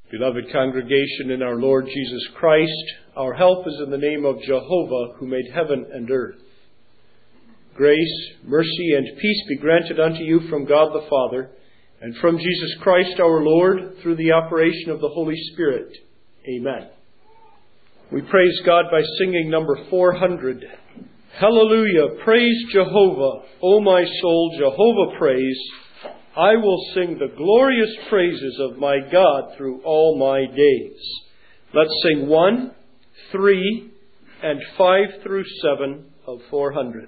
Beloved congregation in our Lord Jesus Christ, our help is in the name of Jehovah, who made heaven and earth. Grace, mercy, and peace be granted unto you from God the Father, and from Jesus Christ our Lord, through the operation of the Holy Spirit. Amen. We praise God by singing number 400. Hallelujah, praise Jehovah, O my soul, Jehovah praise. I will sing the glorious praises of my God through all my days. Let's sing 1, 3, and 5 through 7 of 400.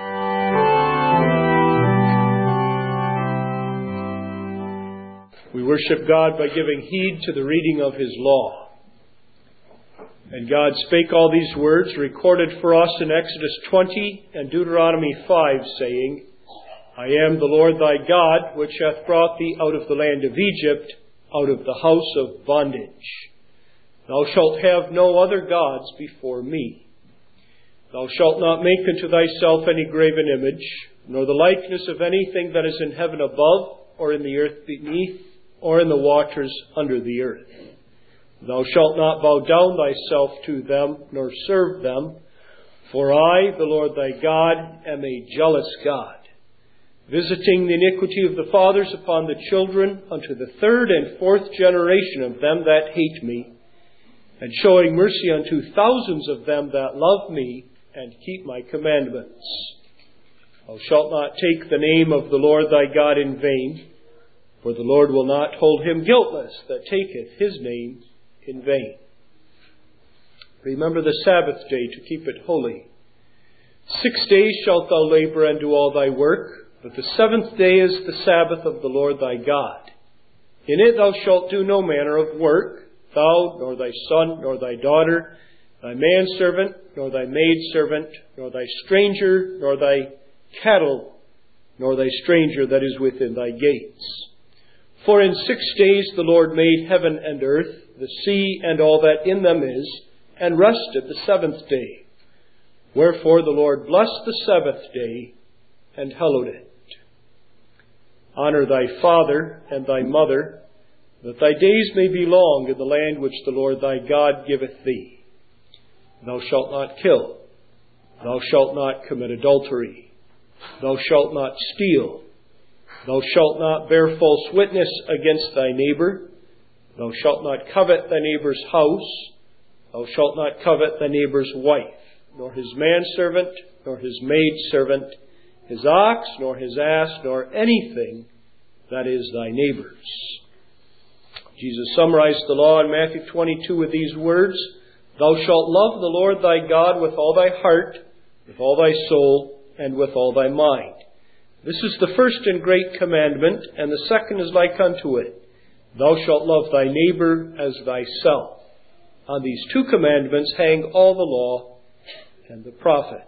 We worship God by giving heed to the reading of His law. And God spake all these words, recorded for us in Exodus 20 and Deuteronomy 5, saying, I am the Lord thy God, which hath brought thee out of the land of Egypt, out of the house of bondage. Thou shalt have no other gods before me. Thou shalt not make unto thyself any graven image, nor the likeness of anything that is in heaven above, or in the earth beneath, or in the waters under the earth. Thou shalt not bow down thyself to them, nor serve them, for I, the Lord thy God, am a jealous God, visiting the iniquity of the fathers upon the children unto the third and fourth generation of them that hate me, and showing mercy unto thousands of them that love me and keep my commandments. Thou shalt not take the name of the Lord thy God in vain, for the Lord will not hold him guiltless that taketh his name in vain. Remember the Sabbath day to keep it holy. 6 days shalt thou labor and do all thy work, but the seventh day is the Sabbath of the Lord thy God. In it thou shalt do no manner of work, thou, nor thy son, nor thy daughter, thy manservant, nor thy maidservant, nor thy stranger, nor thy cattle, nor thy stranger that is within thy gates. For in 6 days the Lord made heaven and earth, the sea and all that in them is, and rested the seventh day. Wherefore the Lord blessed the Sabbath day and hallowed it. Honor thy father and thy mother, that thy days may be long in the land which the Lord thy God giveth thee. Thou shalt not kill. Thou shalt not commit adultery. Thou shalt not steal. Thou shalt not bear false witness against thy neighbor. Thou shalt not covet thy neighbor's house. Thou shalt not covet thy neighbor's wife, nor his manservant, nor his maidservant, his ox, nor his ass, nor anything that is thy neighbor's. Jesus summarized the law in Matthew 22 with these words, Thou shalt love the Lord thy God with all thy heart, with all thy soul, and with all thy mind. This is the first and great commandment, and the second is like unto it. Thou shalt love thy neighbor as thyself. On these two commandments hang all the law and the prophets.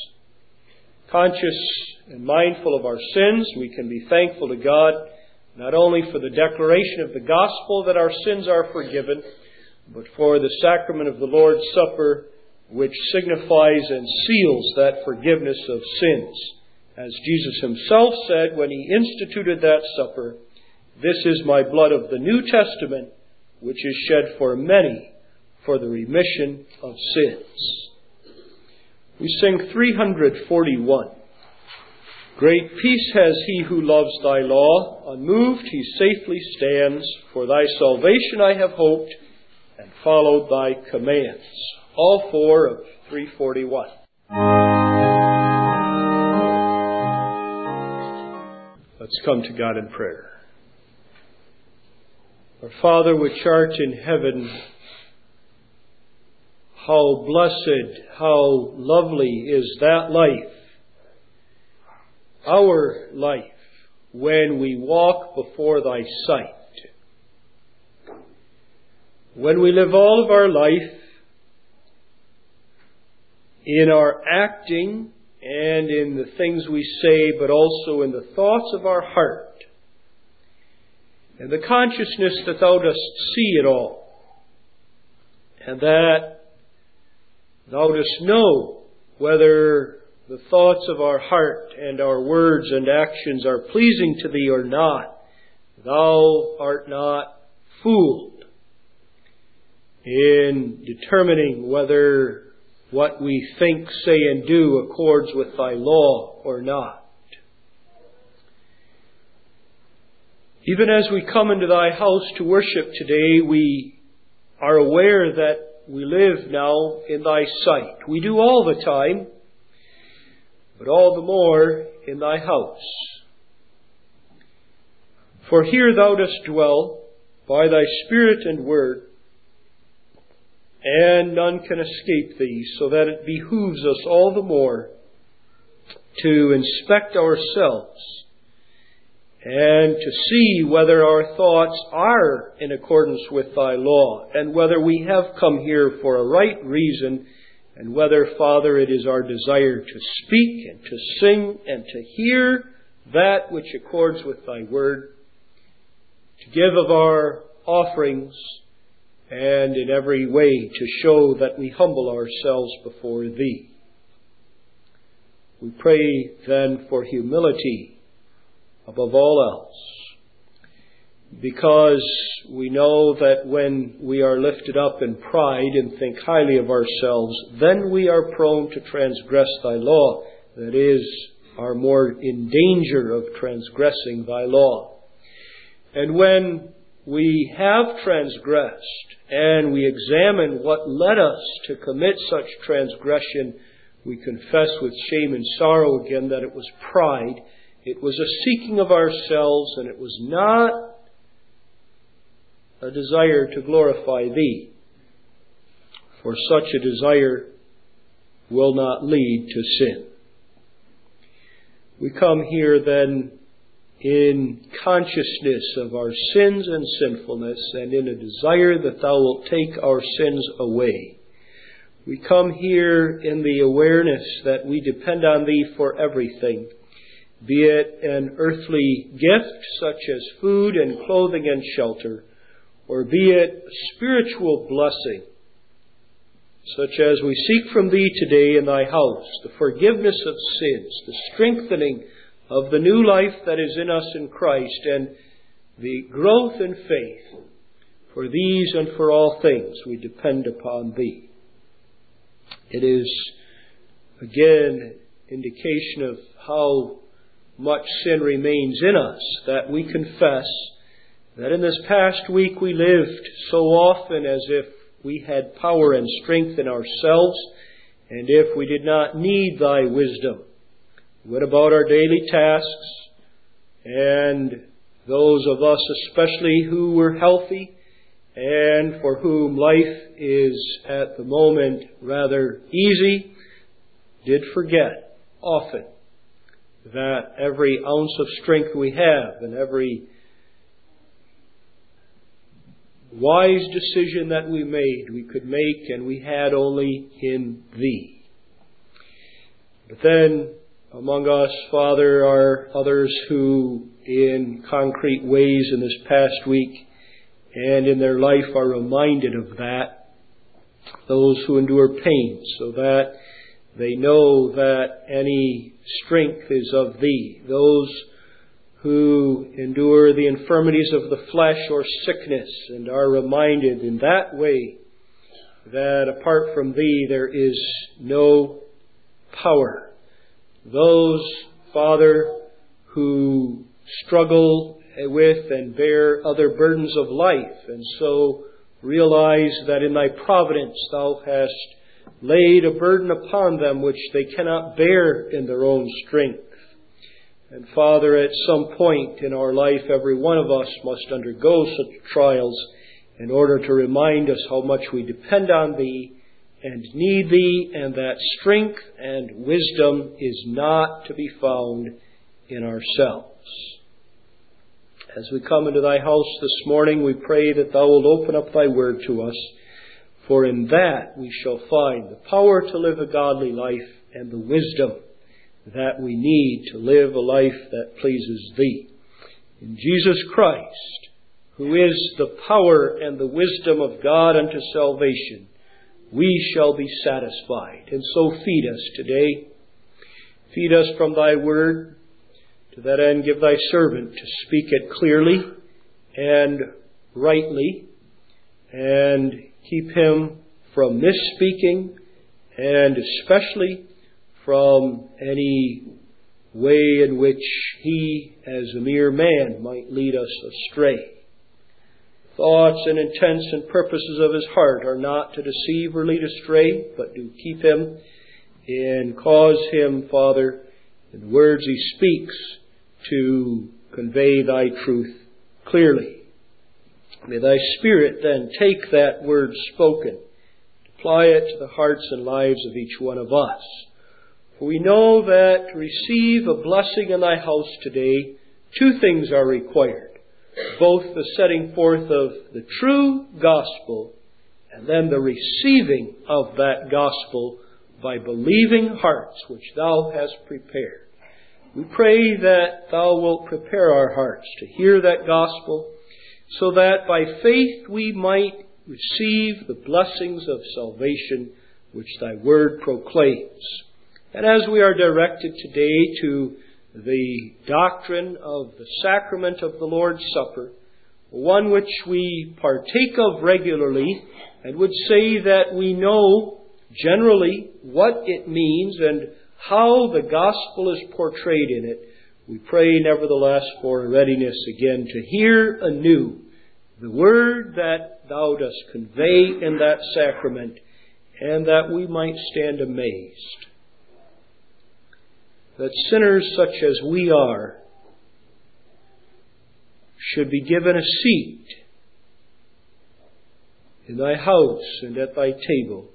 Conscious and mindful of our sins, we can be thankful to God, not only for the declaration of the gospel that our sins are forgiven, but for the sacrament of the Lord's Supper, which signifies and seals that forgiveness of sins. As Jesus himself said when he instituted that supper, This is my blood of the New Testament, which is shed for many for the remission of sins. We sing 341. Great peace has he who loves thy law. Unmoved he safely stands. For thy salvation I have hoped and followed thy commands. All four of 341. Let's come to God in prayer. Our Father which art in heaven, how blessed, how lovely is that life, our life, when we walk before thy sight. When we live all of our life in our acting and in the things we say, but also in the thoughts of our heart, and the consciousness that thou dost see it all, and that thou dost know whether the thoughts of our heart and our words and actions are pleasing to thee or not. Thou art not fooled. in determining whether what we think, say, and do accords with Thy law or not. Even as we come into Thy house to worship today, we are aware that we live now in Thy sight. We do all the time, but all the more in Thy house. For here Thou dost dwell by Thy Spirit and Word, and none can escape Thee, so that it behooves us all the more to inspect ourselves and to see whether our thoughts are in accordance with Thy law, and whether we have come here for a right reason, and whether, Father, it is our desire to speak and to sing and to hear that which accords with Thy word, to give of our offerings, and in every way to show that we humble ourselves before Thee. We pray then for humility above all else, because we know that when we are lifted up in pride and think highly of ourselves, then we are prone to transgress Thy law. That is, are more in danger of transgressing Thy law. And when we have transgressed and we examine what led us to commit such transgression, we confess with shame and sorrow again that it was pride. It was a seeking of ourselves, and it was not a desire to glorify Thee. For such a desire will not lead to sin. We come here then in consciousness of our sins and sinfulness, and in a desire that Thou wilt take our sins away. We come here in the awareness that we depend on Thee for everything, be it an earthly gift such as food and clothing and shelter, or be it a spiritual blessing such as we seek from Thee today in Thy house, the forgiveness of sins, the strengthening of the new life that is in us in Christ, and the growth in faith. For these and for all things we depend upon Thee. It is, again, indication of how much sin remains in us that we confess that in this past week we lived so often as if we had power and strength in ourselves, and if we did not need Thy wisdom. We went about our daily tasks, and those of us especially who were healthy and for whom life is at the moment rather easy, did forget often that every ounce of strength we have and every wise decision that we made, we could make, and we had only in Thee. But then, among us, Father, are others who, in concrete ways in this past week and in their life, are reminded of that. Those who endure pain, so that they know that any strength is of Thee. Those who endure the infirmities of the flesh or sickness and are reminded in that way that apart from Thee there is no power. Those, Father, who struggle with and bear other burdens of life, and so realize that in Thy providence Thou hast laid a burden upon them which they cannot bear in their own strength. And Father, at some point in our life, every one of us must undergo such trials in order to remind us how much we depend on Thee and need Thee, and that strength and wisdom is not to be found in ourselves. As we come into Thy house this morning, we pray that Thou wilt open up Thy word to us, for in that we shall find the power to live a godly life and the wisdom that we need to live a life that pleases Thee. In Jesus Christ, who is the power and the wisdom of God unto salvation, we shall be satisfied. And so feed us today. Feed us from Thy word. To that end, give Thy servant to speak it clearly and rightly, and keep him from misspeaking, and especially from any way in which he, as a mere man, might lead us astray. Thoughts and intents and purposes of his heart are not to deceive or lead astray, but to keep him and cause him, Father, in the words he speaks, to convey thy truth clearly. May thy Spirit then take that word spoken, apply it to the hearts and lives of each one of us. For we know that to receive a blessing in thy house today, two things are required. Both the setting forth of the true gospel and then the receiving of that gospel by believing hearts which thou hast prepared. We pray that thou wilt prepare our hearts to hear that gospel so that by faith we might receive the blessings of salvation which thy word proclaims. And as we are directed today to the doctrine of the sacrament of the Lord's Supper, one which we partake of regularly and would say that we know generally what it means and how the gospel is portrayed in it, we pray nevertheless for readiness again to hear anew the word that thou dost convey in that sacrament, and that we might stand amazed that sinners such as we are should be given a seat in thy house and at thy table,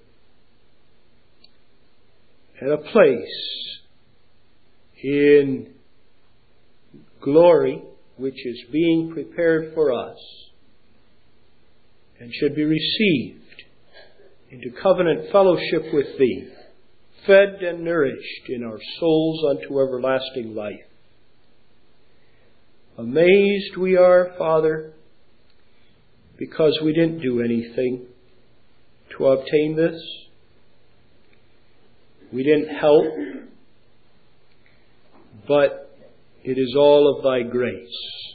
and a place in glory which is being prepared for us, and should be received into covenant fellowship with thee, fed and nourished in our souls unto everlasting life. Amazed we are, Father, because we didn't do anything to obtain this. We didn't help, but it is all of thy grace.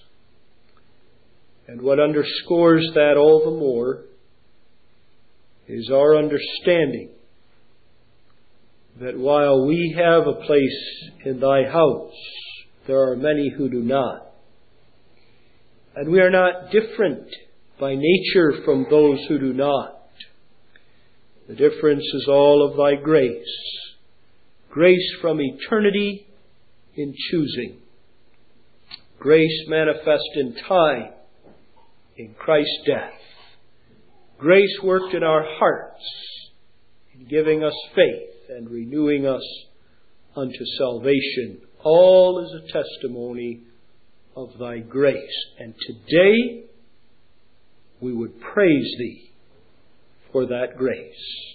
And what underscores that all the more is our understanding that while we have a place in thy house, there are many who do not. And we are not different by nature from those who do not. The difference is all of thy grace. Grace from eternity in choosing. Grace manifest in time, in Christ's death. Grace worked in our hearts, in giving us faith and renewing us unto salvation. All is a testimony of thy grace. And today we would praise thee for that grace.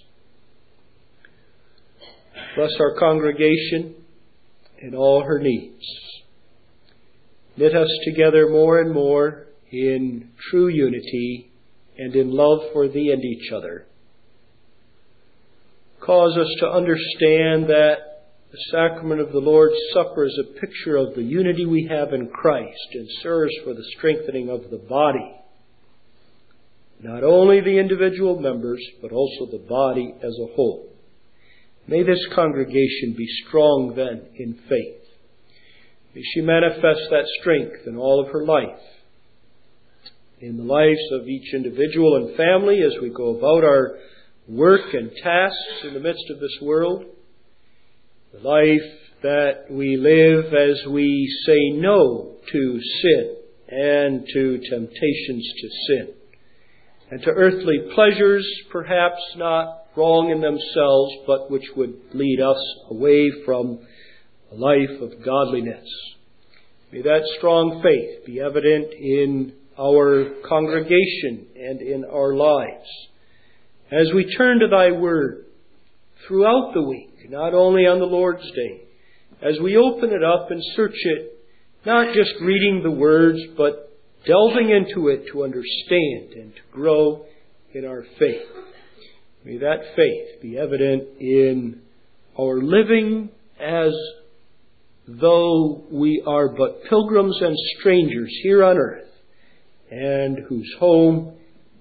Bless our congregation in all her needs. Knit us together more and more in true unity and in love for thee and each other. Cause us to understand that the sacrament of the Lord's Supper is a picture of the unity we have in Christ and serves for the strengthening of the body. Not only the individual members, but also the body as a whole. May this congregation be strong then in faith. May she manifest that strength in all of her life, in the lives of each individual and family as we go about our work and tasks in the midst of this world. The life that we live as we say no to sin and to temptations to sin, and to earthly pleasures perhaps not wrong in themselves, but which would lead us away from a life of godliness. May that strong faith be evident in our congregation and in our lives as we turn to thy word throughout the week, not only on the Lord's Day, as we open it up and search it, not just reading the words, but delving into it to understand and to grow in our faith. May that faith be evident in our living as though we are but pilgrims and strangers here on earth, and whose home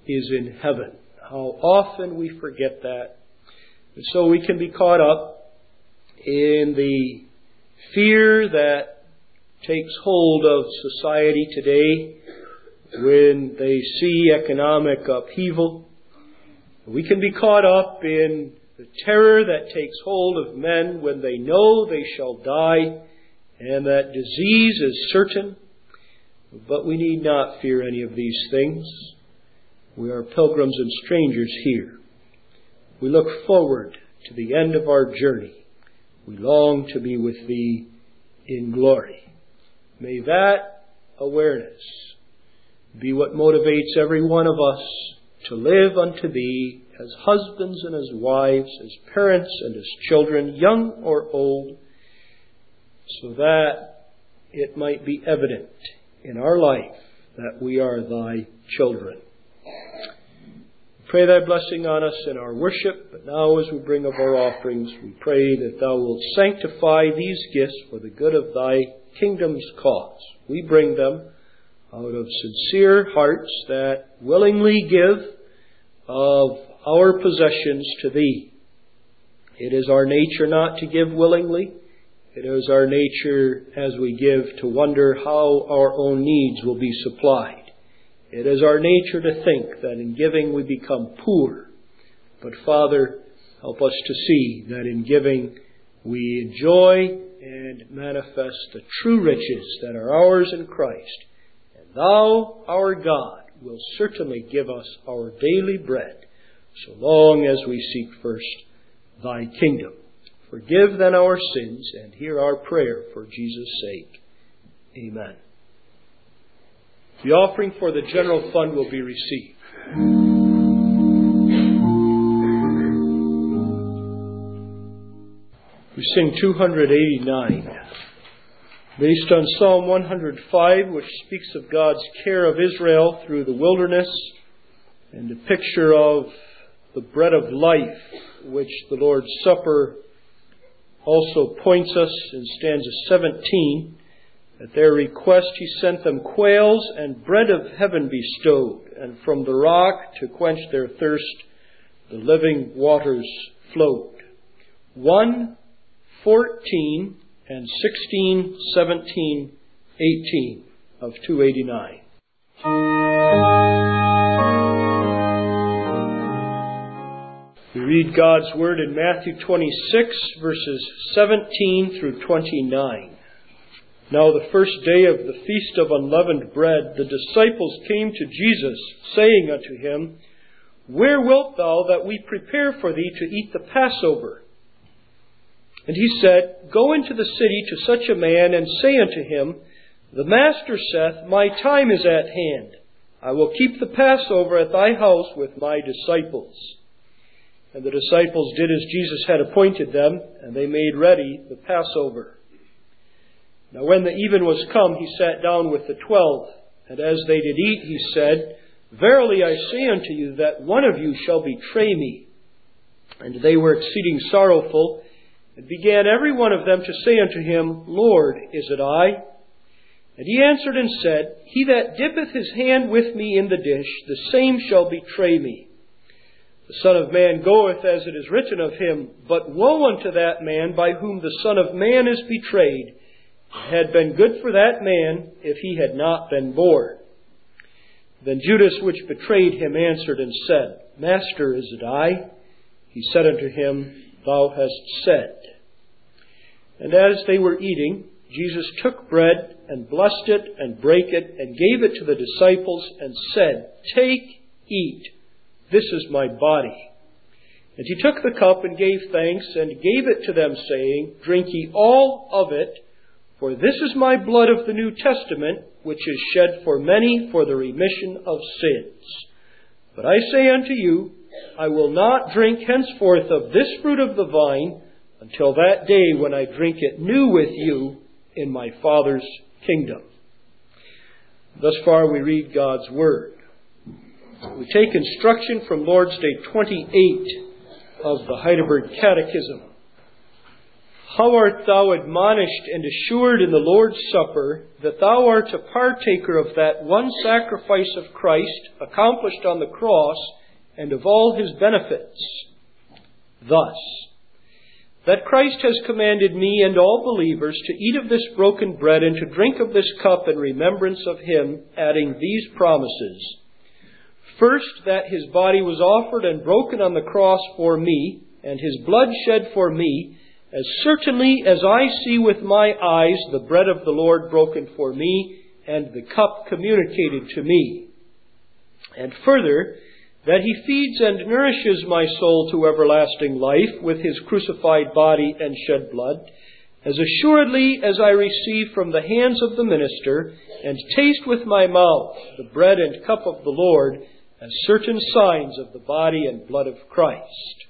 is in heaven. How often we forget that. And so we can be caught up in the fear that takes hold of society today when they see economic upheaval. We can be caught up in the terror that takes hold of men when they know they shall die and that disease is certain. But we need not fear any of these things. We are pilgrims and strangers here. We look forward to the end of our journey. We long to be with Thee in glory. May that awareness be what motivates every one of us to live unto Thee as husbands and as wives, as parents and as children, young or old, so that it might be evident in our life that we are Thy children. Pray Thy blessing on us in our worship, but now as we bring up our offerings, we pray that Thou wilt sanctify these gifts for the good of Thy kingdom's cause. We bring them out of sincere hearts that willingly give of our possessions to Thee. It is our nature not to give willingly. It is our nature as we give to wonder how our own needs will be supplied. It is our nature to think that in giving we become poor. But Father, help us to see that in giving we enjoy and manifest the true riches that are ours in Christ. And Thou, our God, will certainly give us our daily bread, so long as we seek first Thy kingdom. Forgive then our sins, and hear our prayer for Jesus' sake. Amen. The offering for the general fund will be received. We sing 289. Based on Psalm 105, which speaks of God's care of Israel through the wilderness, and a picture of the bread of life, which the Lord's Supper also points us in stanza 17. At their request He sent them quails and bread of heaven bestowed, and from the rock to quench their thirst the living waters flowed. 1, 14, and 16, 17, 18 of 289. We read God's Word in Matthew 26, verses 17 through 29. Now the first day of the Feast of Unleavened Bread, the disciples came to Jesus, saying unto Him, Where wilt Thou that we prepare for Thee to eat the Passover? And He said, Go into the city to such a man, and say unto him, The Master saith, My time is at hand. I will keep the Passover at thy house with my disciples. And the disciples did as Jesus had appointed them, and they made ready the Passover. Now when the even was come, He sat down with the 12, and as they did eat, He said, Verily I say unto you that one of you shall betray me. And they were exceeding sorrowful, and began every one of them to say unto Him, Lord, is it I? And He answered and said, He that dippeth his hand with me in the dish, the same shall betray me. The Son of Man goeth as it is written of Him, but woe unto that man by whom the Son of Man is betrayed. It had been good for that man if he had not been born. Then Judas, which betrayed Him, answered and said, Master, is it I? He said unto him, Thou hast said. And as they were eating, Jesus took bread and blessed it and brake it and gave it to the disciples and said, Take, eat. This is my body. And He took the cup and gave thanks and gave it to them, saying, Drink ye all of it, for this is my blood of the New Testament, which is shed for many for the remission of sins. But I say unto you, I will not drink henceforth of this fruit of the vine until that day when I drink it new with you in my Father's kingdom. Thus far we read God's Word. We take instruction from Lord's Day 28 of the Heidelberg Catechism. How art thou admonished and assured in the Lord's Supper that thou art a partaker of that one sacrifice of Christ accomplished on the cross and of all His benefits? Thus, that Christ has commanded me and all believers to eat of this broken bread and to drink of this cup in remembrance of Him, adding these promises. First, that His body was offered and broken on the cross for me, and His blood shed for me, as certainly as I see with my eyes the bread of the Lord broken for me, and the cup communicated to me. And further, that He feeds and nourishes my soul to everlasting life with His crucified body and shed blood, as assuredly as I receive from the hands of the minister, and taste with my mouth the bread and cup of the Lord, as certain signs of the body and blood of Christ.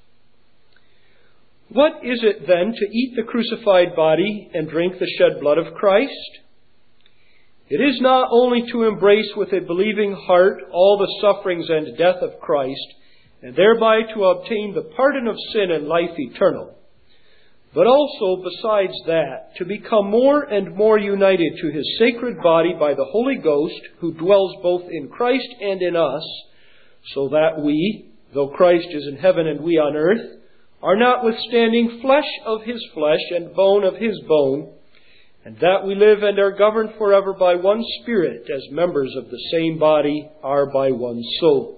What is it then to eat the crucified body and drink the shed blood of Christ? It is not only to embrace with a believing heart all the sufferings and death of Christ, and thereby to obtain the pardon of sin and life eternal, but also, besides that, to become more and more united to His sacred body by the Holy Ghost, who dwells both in Christ and in us, so that we, though Christ is in heaven and we on earth, are notwithstanding flesh of His flesh and bone of His bone, and that we live and are governed forever by one Spirit, as members of the same body are by one soul.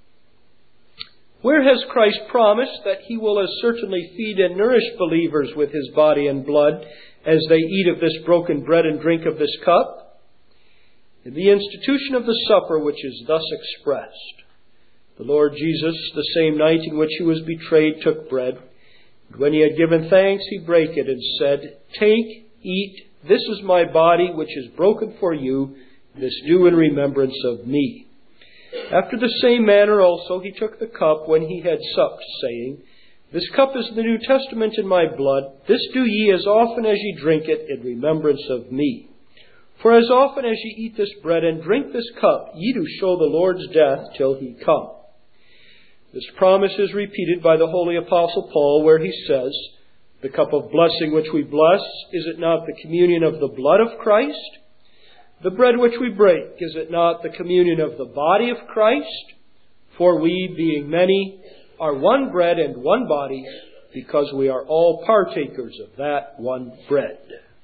Where has Christ promised that He will as certainly feed and nourish believers with His body and blood as they eat of this broken bread and drink of this cup? In the institution of the supper, which is thus expressed. The Lord Jesus, the same night in which He was betrayed, took bread. And when He had given thanks, He brake it and said, Take, eat, this is my body, which is broken for you. This do in remembrance of me. After the same manner also He took the cup when He had supped, saying, This cup is the New Testament in my blood. This do ye as often as ye drink it in remembrance of me. For as often as ye eat this bread and drink this cup, ye do show the Lord's death till He come. This promise is repeated by the Holy Apostle Paul, where he says, The cup of blessing which we bless, is it not the communion of the blood of Christ? The bread which we break, is it not the communion of the body of Christ? For we, being many, are one bread and one body, because we are all partakers of that one bread.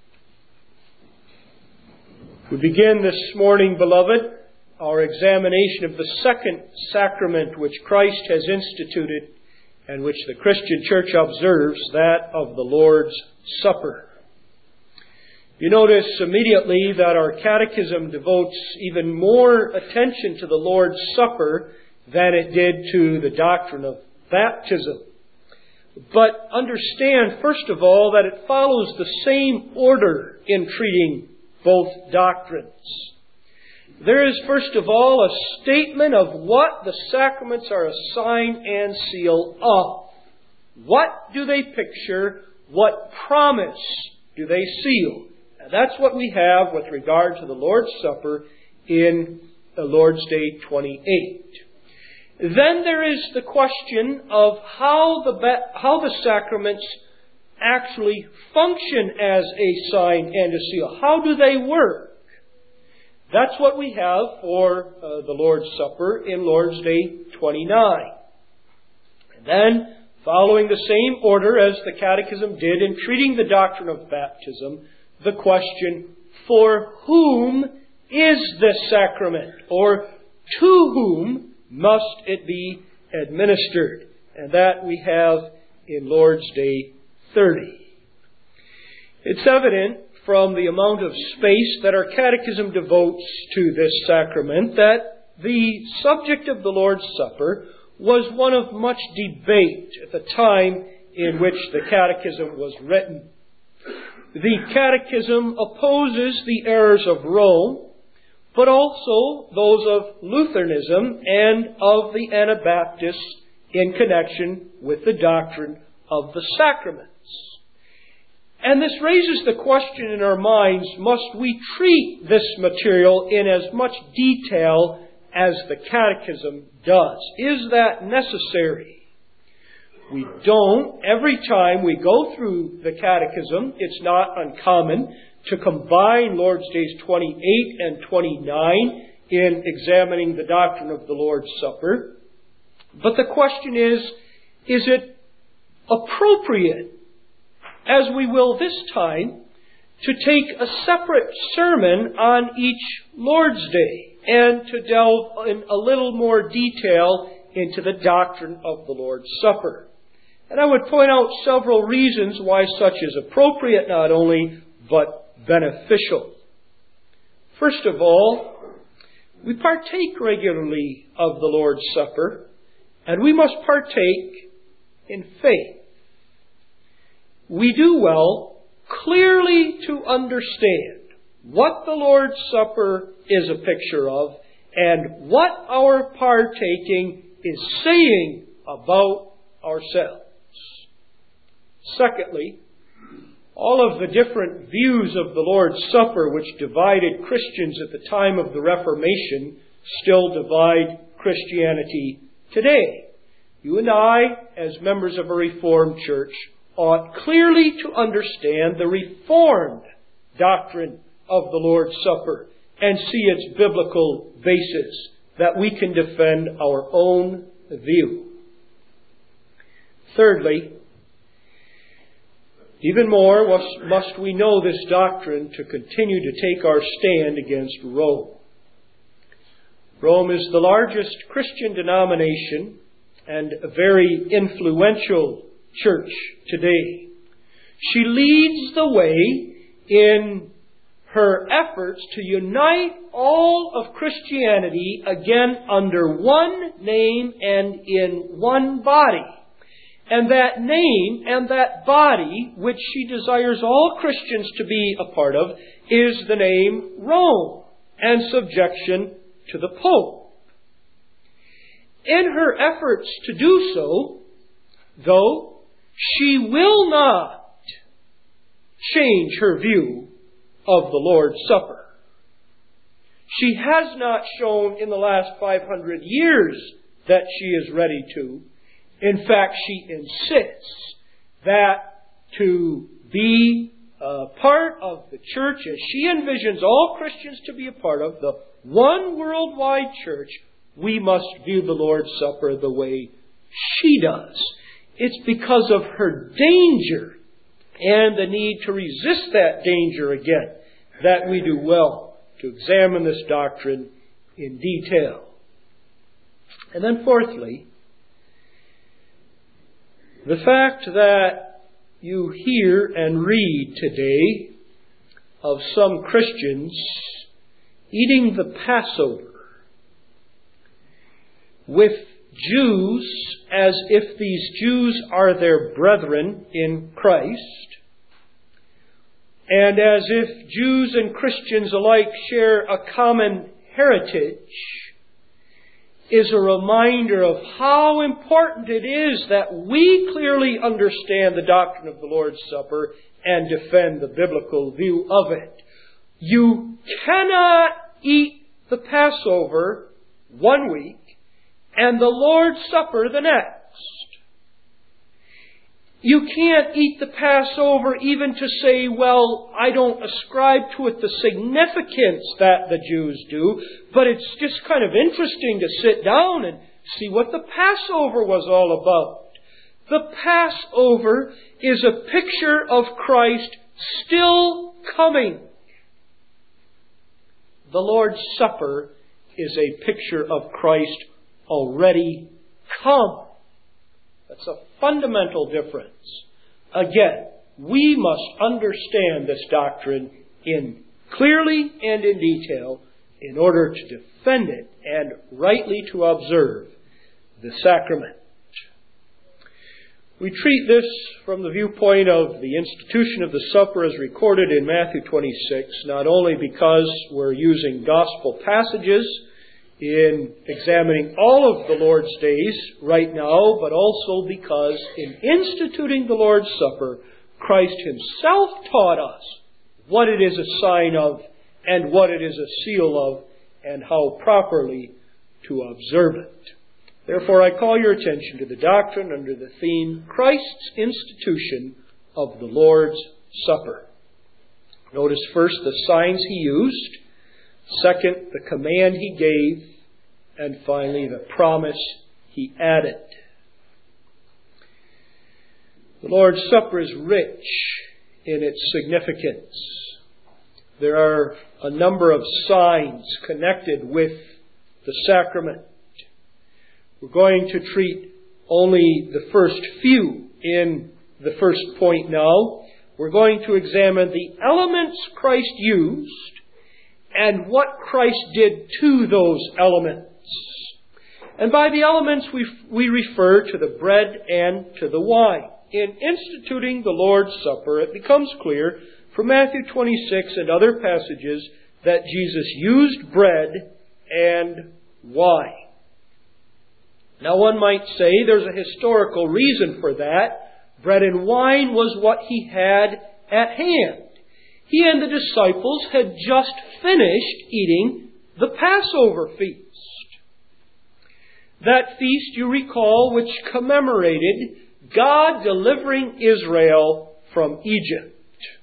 We begin this morning, beloved, our examination of the second sacrament which Christ has instituted and which the Christian Church observes, that of the Lord's Supper. You notice immediately that our catechism devotes even more attention to the Lord's Supper than it did to the doctrine of baptism. But understand, first of all, that it follows the same order in treating both doctrines. There is, first of all, a statement of what the sacraments are a sign and seal of. What do they picture? What promise do they seal? And that's what we have with regard to the Lord's Supper in the Lord's Day 28. Then there is the question of how the sacraments actually function as a sign and a seal. How do they work? That's what we have for the Lord's Supper in Lord's Day 29. And then, following the same order as the Catechism did in treating the doctrine of baptism, the question, for whom is this sacrament? Or to whom must it be administered? And that we have in Lord's Day 30. It's evident from the amount of space that our catechism devotes to this sacrament that the subject of the Lord's Supper was one of much debate at the time in which the catechism was written. The catechism opposes the errors of Rome, but also those of Lutheranism and of the Anabaptists in connection with the doctrine of the sacraments. And this raises the question in our minds, must we treat this material in as much detail as the Catechism does? Is that necessary? We don't. Every time we go through the Catechism, it's not uncommon to combine Lord's Days 28 and 29 in examining the doctrine of the Lord's Supper. But the question is it appropriate, as we will this time, to take a separate sermon on each Lord's Day and to delve in a little more detail into the doctrine of the Lord's Supper? And I would point out several reasons why such is appropriate not only, but beneficial. First of all, we partake regularly of the Lord's Supper, and we must partake in faith. We do well clearly to understand what the Lord's Supper is a picture of and what our partaking is saying about ourselves. Secondly, all of the different views of the Lord's Supper which divided Christians at the time of the Reformation still divide Christianity today. You and I, as members of a Reformed church, ought clearly to understand the Reformed doctrine of the Lord's Supper and see its biblical basis, that we can defend our own view. Thirdly, even more must we know this doctrine to continue to take our stand against Rome. Rome is the largest Christian denomination and a very influential church today. She leads the way in her efforts to unite all of Christianity again under one name and in one body. And that name and that body, which she desires all Christians to be a part of, is the name Rome and subjection to the Pope. In her efforts to do so, though, she will not change her view of the Lord's Supper. She has not shown in the last 500 years that she is ready to. In fact, she insists that to be a part of the church, as she envisions all Christians to be a part of, the one worldwide church, we must view the Lord's Supper the way she does. It's because of her danger and the need to resist that danger again that we do well to examine this doctrine in detail. And then fourthly, the fact that you hear and read today of some Christians eating the Passover with Jews as if these Jews are their brethren in Christ, and as if Jews and Christians alike share a common heritage, is a reminder of how important it is that we clearly understand the doctrine of the Lord's Supper and defend the biblical view of it. You cannot eat the Passover one week and the Lord's Supper the next. You can't eat the Passover even to say, well, I don't ascribe to it the significance that the Jews do, but it's just kind of interesting to sit down and see what the Passover was all about. The Passover is a picture of Christ still coming. The Lord's Supper is a picture of Christ already come. That's a fundamental difference. Again, we must understand this doctrine clearly and in detail in order to defend it and rightly to observe the sacrament. We treat this from the viewpoint of the institution of the supper as recorded in Matthew 26, not only because we're using gospel passages in examining all of the Lord's days right now, but also because in instituting the Lord's Supper, Christ Himself taught us what it is a sign of and what it is a seal of and how properly to observe it. Therefore, I call your attention to the doctrine under the theme, Christ's institution of the Lord's Supper. Notice first the signs he used, second, the command he gave, and finally, the promise he added. The Lord's Supper is rich in its significance. There are a number of signs connected with the sacrament. We're going to treat only the first few in the first point now. We're going to examine the elements Christ used and what Christ did to those elements. And by the elements we refer to the bread and to the wine. In instituting the Lord's Supper, it becomes clear from Matthew 26 and other passages that Jesus used bread and wine. Now one might say there's a historical reason for that. Bread and wine was what he had at hand. He and the disciples had just finished eating the Passover feast. That feast, you recall, which commemorated God delivering Israel from Egypt.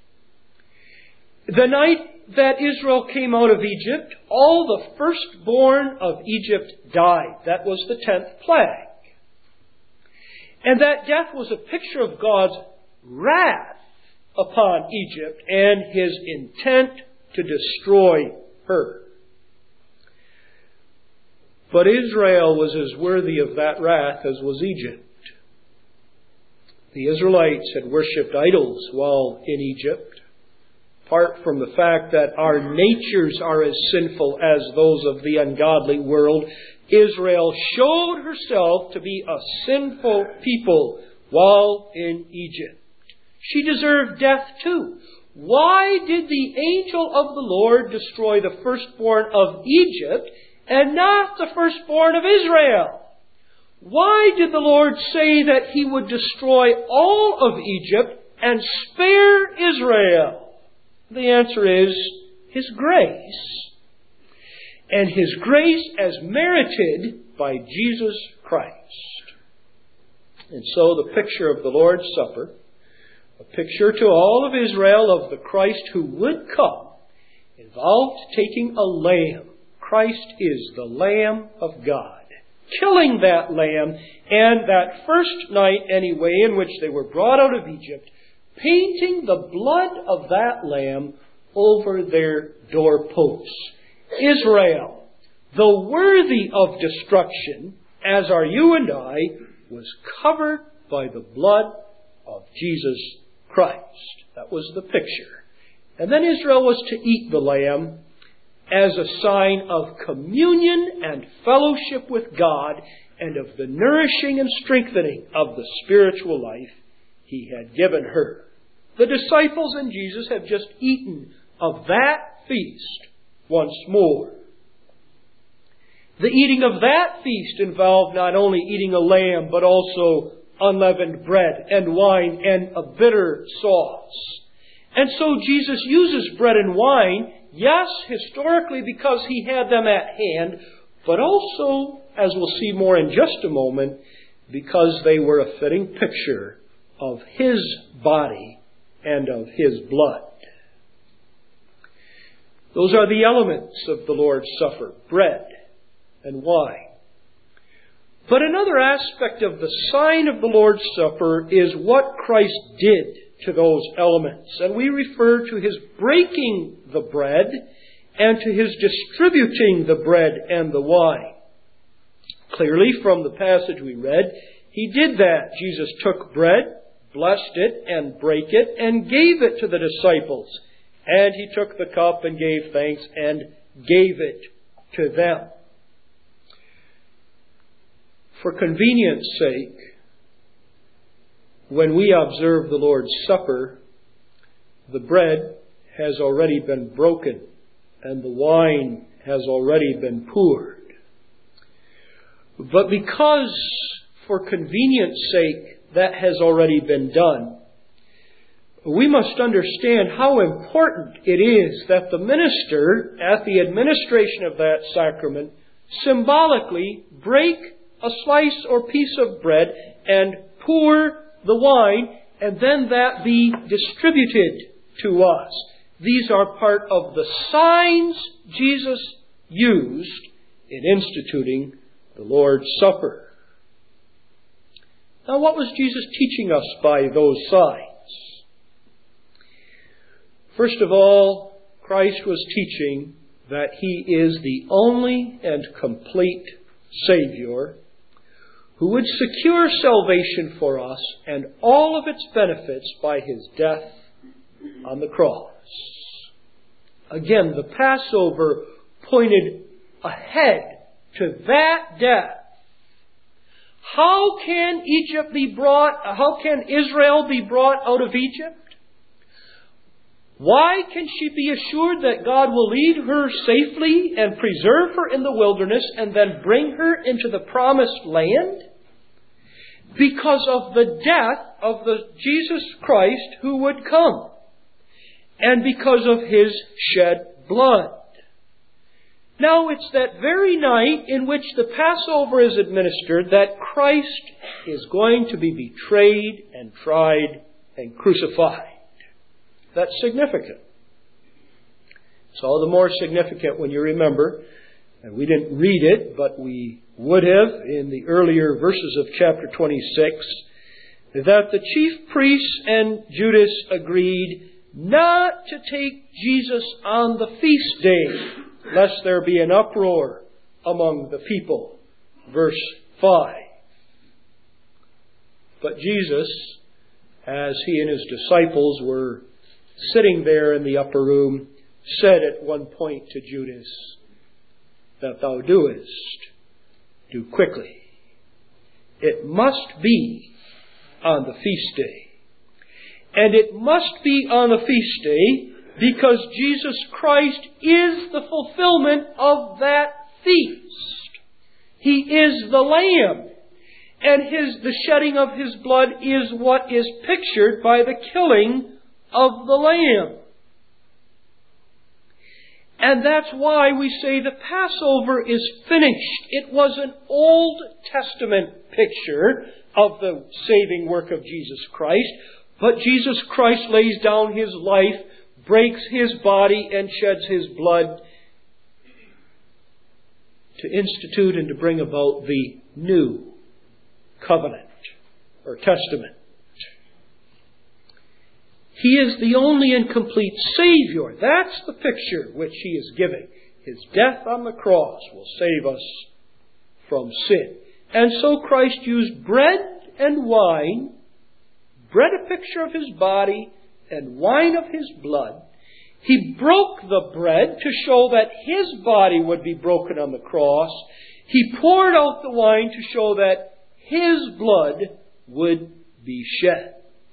The night that Israel came out of Egypt, all the firstborn of Egypt died. That was the 10th plague. And that death was a picture of God's wrath upon Egypt and his intent to destroy her. But Israel was as worthy of that wrath as was Egypt. The Israelites had worshipped idols while in Egypt. Apart from the fact that our natures are as sinful as those of the ungodly world, Israel showed herself to be a sinful people while in Egypt. She deserved death too. Why did the angel of the Lord destroy the firstborn of Egypt and not the firstborn of Israel? Why did the Lord say that he would destroy all of Egypt and spare Israel? The answer is his grace. And his grace as merited by Jesus Christ. And so the picture of the Lord's Supper, a picture to all of Israel of the Christ who would come, involved taking a lamb. Christ is the Lamb of God. Killing that lamb, and that first night anyway in which they were brought out of Egypt, painting the blood of that lamb over their doorposts. Israel, though worthy of destruction, as are you and I, was covered by the blood of Jesus Christ. That was the picture. And then Israel was to eat the lamb as a sign of communion and fellowship with God and of the nourishing and strengthening of the spiritual life he had given her. The disciples and Jesus have just eaten of that feast once more. The eating of that feast involved not only eating a lamb, but also unleavened bread and wine and a bitter sauce. And so Jesus uses bread and wine, yes, historically because he had them at hand, but also, as we'll see more in just a moment, because they were a fitting picture of his body and of his blood. Those are the elements of the Lord's Supper, bread and wine. But another aspect of the sign of the Lord's Supper is what Christ did to those elements. And we refer to his breaking the bread and to his distributing the bread and the wine. Clearly, from the passage we read, he did that. Jesus took bread, blessed it, and brake it, and gave it to the disciples. And he took the cup and gave thanks and gave it to them. For convenience sake, when we observe the Lord's Supper, the bread has already been broken and the wine has already been poured. But because, for convenience sake, that has already been done, we must understand how important it is that the minister, at the administration of that sacrament, symbolically break a slice or piece of bread and pour the wine, and then that be distributed to us. These are part of the signs Jesus used in instituting the Lord's Supper. Now, what was Jesus teaching us by those signs? First of all, Christ was teaching that He is the only and complete Savior who would secure salvation for us and all of its benefits by His death on the cross. Again, the Passover pointed ahead to that death. How can Israel be brought out of Egypt? Why can she be assured that God will lead her safely and preserve her in the wilderness and then bring her into the promised land? Because of the death of the Jesus Christ who would come, and because of His shed blood. Now, it's that very night in which the Passover is administered that Christ is going to be betrayed and tried and crucified. That's significant. It's all the more significant when you remember, and we didn't read it, but we would have in the earlier verses of chapter 26, that the chief priests and Judas agreed not to take Jesus on the feast day, lest there be an uproar among the people. Verse 5. But Jesus, as He and His disciples were sitting there in the upper room, said at one point to Judas, "That thou doest, do quickly. It must be on the feast day." And it must be on the feast day because Jesus Christ is the fulfillment of that feast. He is the Lamb. And the shedding of His blood is what is pictured by the killing of the Lamb. And that's why we say the Passover is finished. It was an Old Testament picture of the saving work of Jesus Christ. But Jesus Christ lays down His life, breaks His body, and sheds His blood to institute and to bring about the new covenant or testament. He is the only and complete Savior. That's the picture which He is giving. His death on the cross will save us from sin. And so Christ used bread and wine, bread a picture of His body, and wine of His blood. He broke the bread to show that His body would be broken on the cross. He poured out the wine to show that His blood would be shed.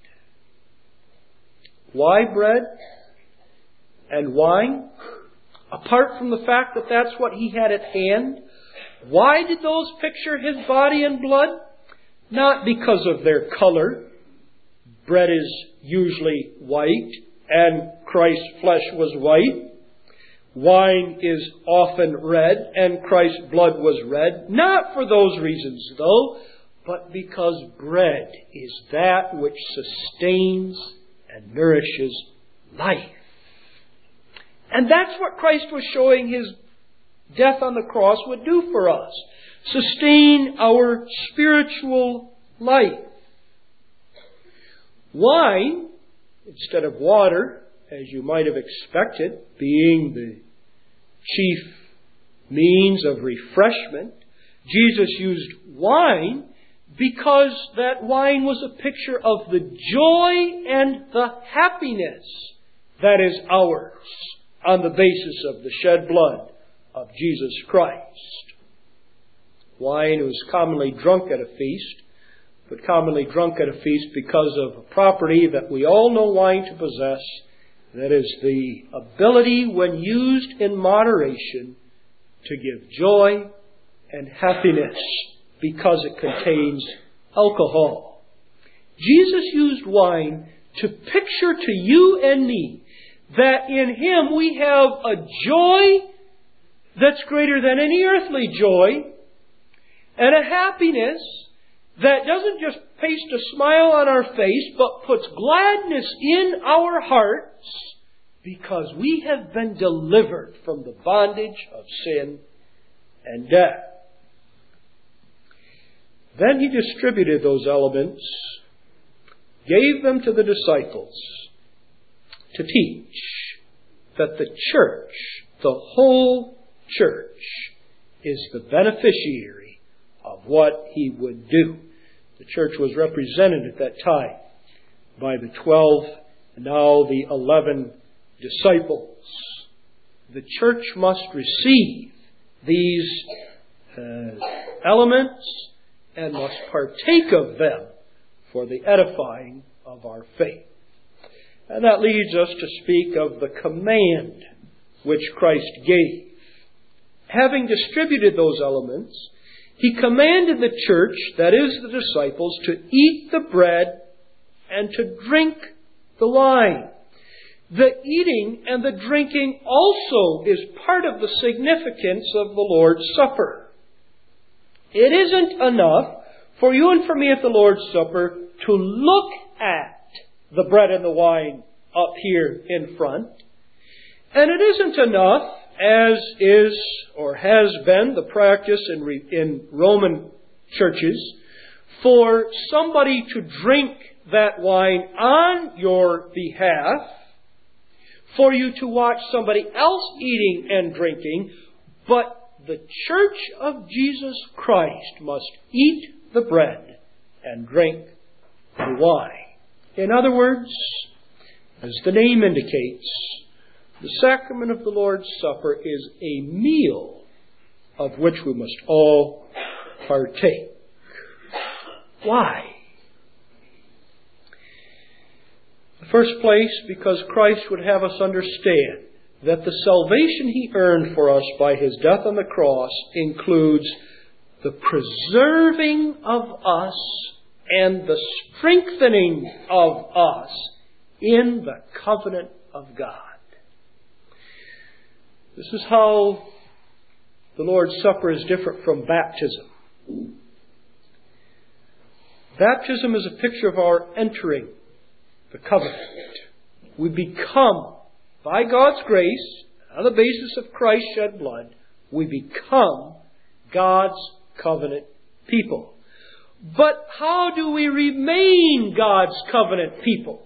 Why bread and wine? Apart from the fact that that's what He had at hand, why did those picture His body and blood? Not because of their color. Bread is usually white, and Christ's flesh was white. Wine is often red, and Christ's blood was red. Not for those reasons, though, but because bread is that which sustains and nourishes life. And that's what Christ was showing His death on the cross would do for us. Sustain our spiritual life. Wine, instead of water, as you might have expected, being the chief means of refreshment, Jesus used wine because that wine was a picture of the joy and the happiness that is ours on the basis of the shed blood of Jesus Christ. Wine was commonly drunk at a feast, but commonly drunk at a feast because of a property that we all know wine to possess, that is the ability, when used in moderation, to give joy and happiness because it contains alcohol. Jesus used wine to picture to you and me that in Him we have a joy that's greater than any earthly joy, and a happiness that doesn't just paste a smile on our face, but puts gladness in our hearts because we have been delivered from the bondage of sin and death. Then He distributed those elements, gave them to the disciples to teach that the church, the whole church, is the beneficiary of what He would do. The church was represented at that time by the 12 and now the 11 disciples. The church must receive these elements and must partake of them for the edifying of our faith. And that leads us to speak of the command which Christ gave. Having distributed those elements, He commanded the church, that is the disciples, to eat the bread and to drink the wine. The eating and the drinking also is part of the significance of the Lord's Supper. It isn't enough for you and for me at the Lord's Supper to look at the bread and the wine up here in front. And it isn't enough, as is or has been the practice in Roman churches, for somebody to drink that wine on your behalf, for you to watch somebody else eating and drinking, but the church of Jesus Christ must eat the bread and drink the wine. In other words, as the name indicates, the sacrament of the Lord's Supper is a meal of which we must all partake. Why? In the first place, because Christ would have us understand that the salvation He earned for us by His death on the cross includes the preserving of us and the strengthening of us in the covenant of God. This is how the Lord's Supper is different from baptism. Baptism is a picture of our entering the covenant. We become, by God's grace, on the basis of Christ's shed blood, we become God's covenant people. But how do we remain God's covenant people?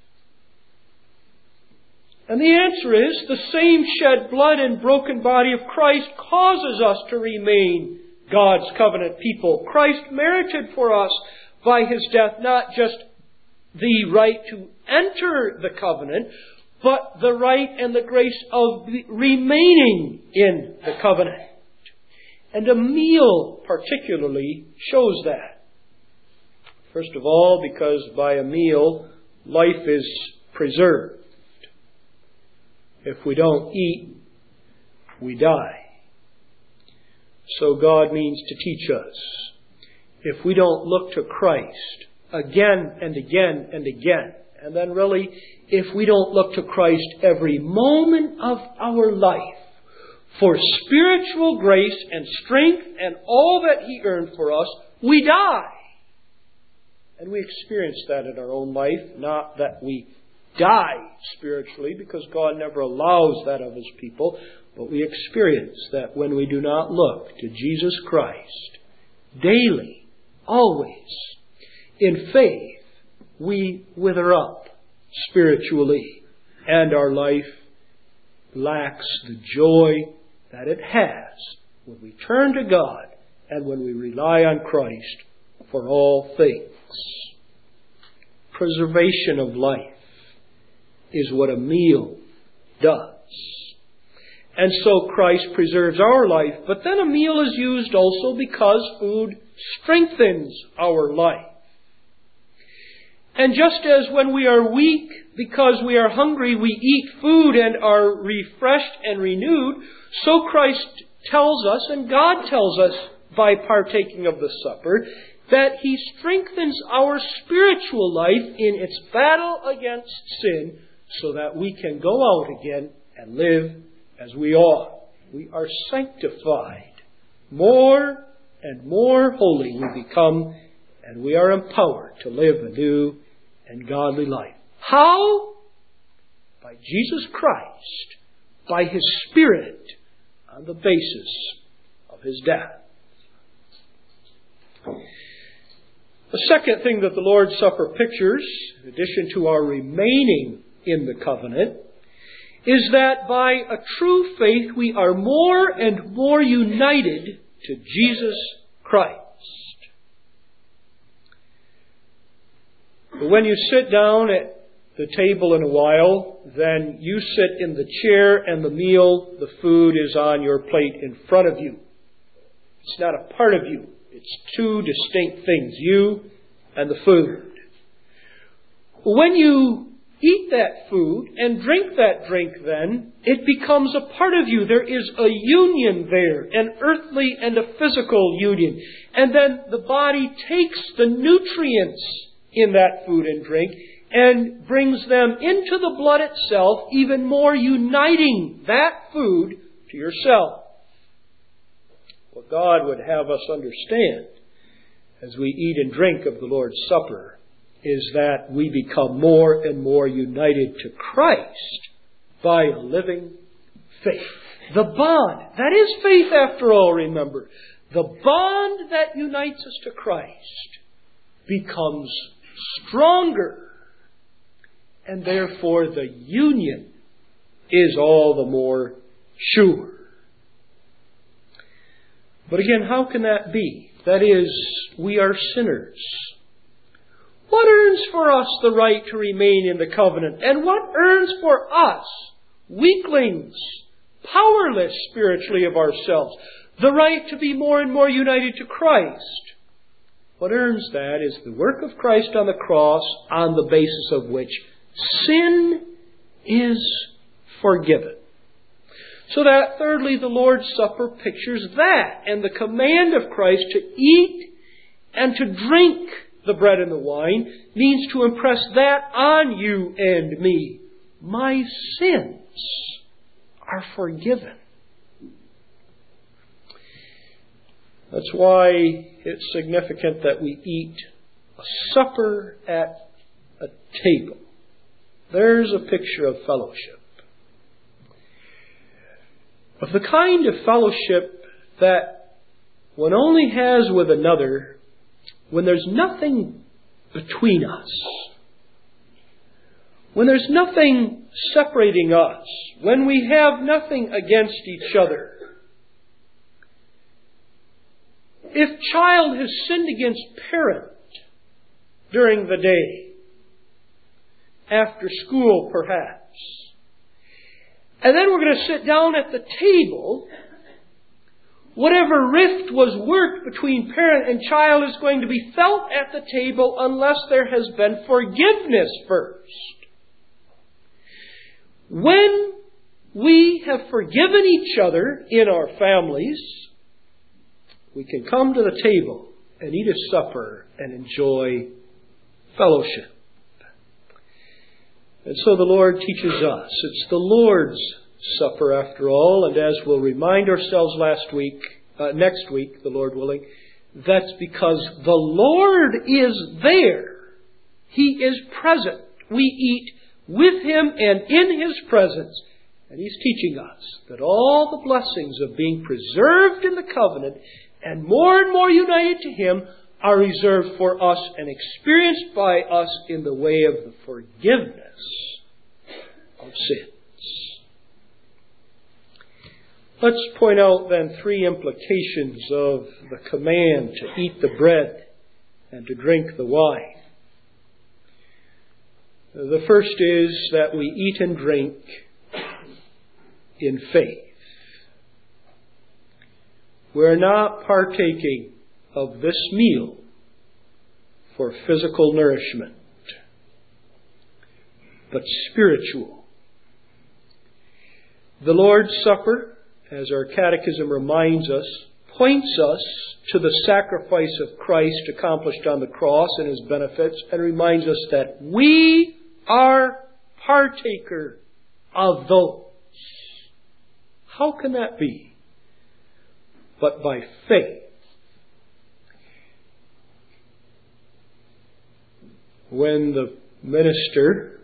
And the answer is, the same shed blood and broken body of Christ causes us to remain God's covenant people. Christ merited for us by His death not just the right to enter the covenant, but the right and the grace of remaining in the covenant. And a meal particularly shows that. First of all, because by a meal, life is preserved. If we don't eat, we die. So God means to teach us. If we don't look to Christ again and again and again, and then really, if we don't look to Christ every moment of our life for spiritual grace and strength and all that He earned for us, we die. And we experience that in our own life, not that we die spiritually, because God never allows that of His people, but we experience that when we do not look to Jesus Christ daily, always, in faith, we wither up spiritually, and our life lacks the joy that it has when we turn to God and when we rely on Christ for all things. Preservation of life is what a meal does. And so Christ preserves our life, but then a meal is used also because food strengthens our life. And just as when we are weak, because we are hungry, we eat food and are refreshed and renewed, so Christ tells us, and God tells us by partaking of the supper, that He strengthens our spiritual life in its battle against sin so that we can go out again and live as we ought. We are sanctified more and more holy we become, and we are empowered to live a new and godly life. How? By Jesus Christ, by His Spirit, on the basis of His death. The second thing that the Lord's Supper pictures, in addition to our remaining in the covenant, is that by a true faith we are more and more united to Jesus Christ. But when you sit down at the table in a while, then you sit in the chair and the meal, the food is on your plate in front of you. It's not a part of you. It's two distinct things, you and the food. When you eat that food and drink that drink then, it becomes a part of you. There is a union there, an earthly and a physical union. And then the body takes the nutrients in that food and drink and brings them into the blood itself, even more uniting that food to yourself. What God would have us understand as we eat and drink of the Lord's Supper is that we become more and more united to Christ by a living faith. The bond, that is faith after all, remember. The bond that unites us to Christ becomes stronger, and therefore the union is all the more sure. But again, how can that be? That is, we are sinners. What earns for us the right to remain in the covenant? And what earns for us, weaklings, powerless spiritually of ourselves, the right to be more and more united to Christ? What earns that is the work of Christ on the cross, on the basis of which sin is forgiven. So that, thirdly, the Lord's Supper pictures that, and the command of Christ to eat and to drink the bread and the wine means to impress that on you and me. My sins are forgiven. That's why it's significant that we eat a supper at a table. There's a picture of fellowship. Of the kind of fellowship that one only has with another when there's nothing between us, when there's nothing separating us, when we have nothing against each other. If child has sinned against parent during the day, after school perhaps, and then we're going to sit down at the table, whatever rift was worked between parent and child is going to be felt at the table unless there has been forgiveness first. When we have forgiven each other in our families, we can come to the table and eat a supper and enjoy fellowship. And so the Lord teaches us. It's the Lord's Supper after all, and as we'll remind ourselves next week, the Lord willing, that's because the Lord is there. He is present. We eat with Him and in His presence. And He's teaching us that all the blessings of being preserved in the covenant and more united to Him are reserved for us and experienced by us in the way of the forgiveness of sins. Let's point out then three implications of the command to eat the bread and to drink the wine. The first is that we eat and drink in faith. We're not partaking of this meal for physical nourishment, but spiritual. The Lord's Supper, as our catechism reminds us, points us to the sacrifice of Christ accomplished on the cross and His benefits, and reminds us that we are partaker of those. How can that be? But by faith when the minister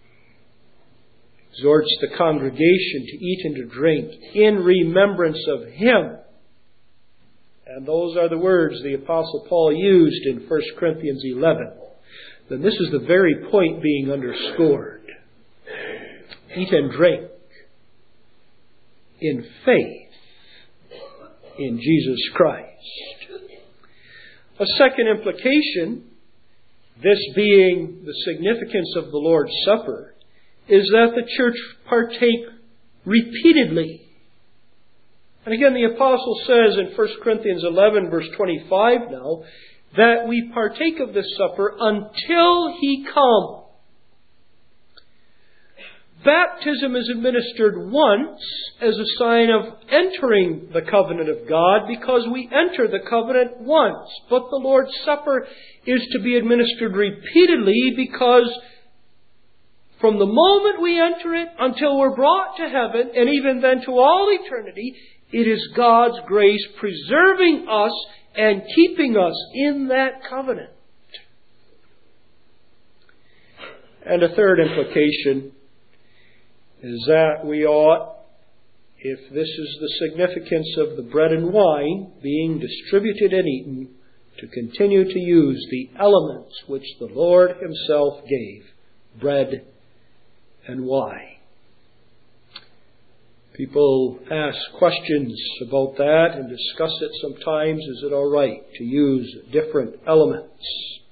exhorts the congregation to eat and to drink in remembrance of Him. And those are the words the Apostle Paul used in 1 Corinthians 11. Then this is the very point being underscored. Eat and drink in faith in Jesus Christ. A second implication, this being the significance of the Lord's Supper, is that the church partake repeatedly. And again, the Apostle says in 1 Corinthians 11, verse 25 now, that we partake of this supper until He come. Baptism is administered once as a sign of entering the covenant of God, because we enter the covenant once. But the Lord's Supper is to be administered repeatedly, because from the moment we enter it until we're brought to heaven, and even then to all eternity, it is God's grace preserving us and keeping us in that covenant. And a third implication is that we ought, if this is the significance of the bread and wine being distributed and eaten, to continue to use the elements which the Lord Himself gave, bread and wine. People ask questions about that and discuss it sometimes. Is it all right to use different elements?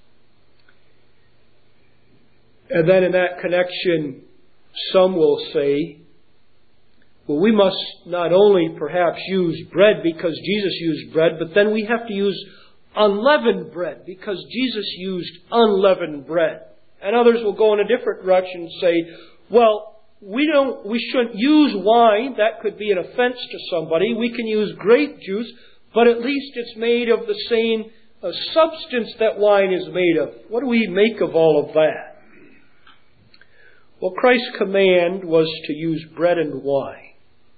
And then in that connection, some will say, well, we must not only perhaps use bread because Jesus used bread, but then we have to use unleavened bread because Jesus used unleavened bread. And others will go in a different direction and say, well, we shouldn't use wine. That could be an offense to somebody. We can use grape juice, but at least it's made of the same substance that wine is made of. What do we make of all of that? Well, Christ's command was to use bread and wine.